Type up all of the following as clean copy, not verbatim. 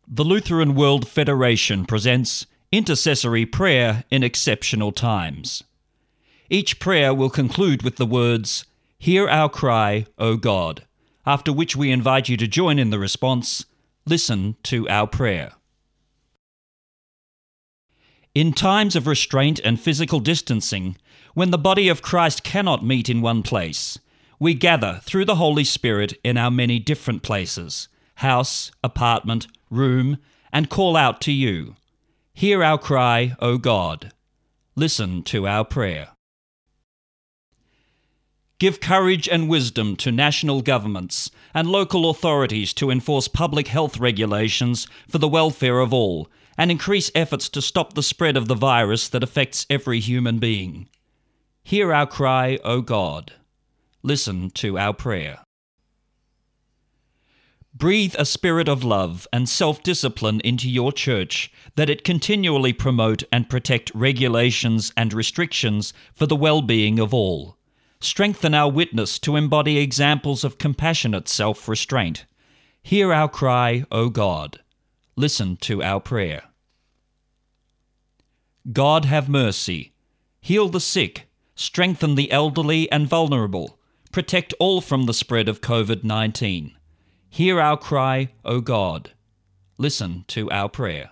The Lutheran World Federation presents Intercessory Prayer in Exceptional Times. Each prayer will conclude with the words, "Hear our cry, O God," after which we invite you to join in the response, "Listen to our prayer." In times of restraint and physical distancing, when the body of Christ cannot meet in one place, we gather through the Holy Spirit in our many different places, house, apartment, room, and call out to you, "Hear our cry, O God. Listen to our prayer." Give courage and wisdom to national governments and local authorities to enforce public health regulations for the welfare of all, and increase efforts to stop the spread of the virus that affects every human being. Hear our cry, O God. Listen to our prayer. Breathe a spirit of love and self-discipline into your church, that it continually promote and protect regulations and restrictions for the well-being of all. Strengthen our witness to embody examples of compassionate self-restraint. Hear our cry, O God. Listen to our prayer. God, have mercy. Heal the sick, strengthen the elderly and vulnerable, protect all from the spread of COVID-19. Hear our cry, O God. Listen to our prayer.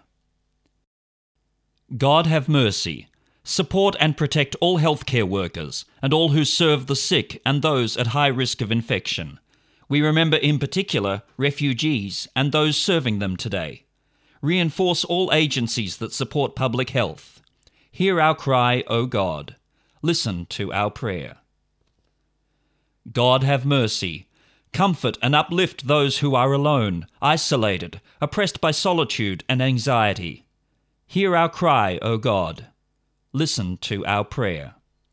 God, have mercy. Support and protect all healthcare workers and all who serve the sick and those at high risk of infection. We remember in particular refugees and those serving them today. Reinforce all agencies that support public health. Hear our cry, O God. Listen to our prayer. God, have mercy. Comfort and uplift those who are alone, isolated, oppressed by solitude and anxiety. Hear our cry, O God. Listen to our prayer.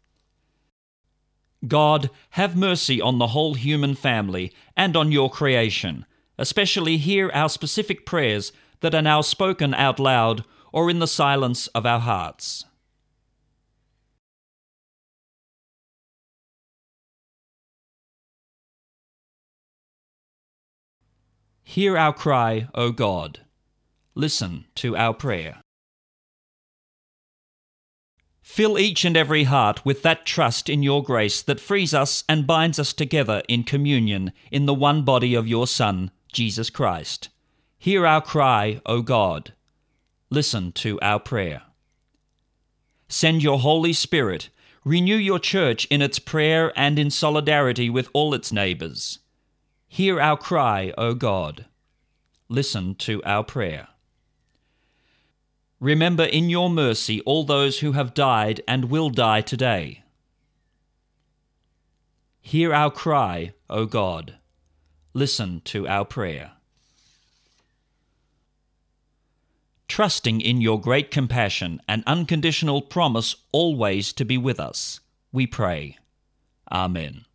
God, have mercy on the whole human family and on your creation. Especially hear our specific prayers that are now spoken out loud or in the silence of our hearts. Hear our cry, O God. Listen to our prayer. Fill each and every heart with that trust in your grace that frees us and binds us together in communion in the one body of your Son, Jesus Christ. Hear our cry, O God. Listen to our prayer. Send your Holy Spirit. Renew your church in its prayer and in solidarity with all its neighbours. Hear our cry, O God. Listen to our prayer. Remember in your mercy all those who have died and will die today. Hear our cry, O God. Listen to our prayer. Trusting in your great compassion and unconditional promise always to be with us, we pray. Amen.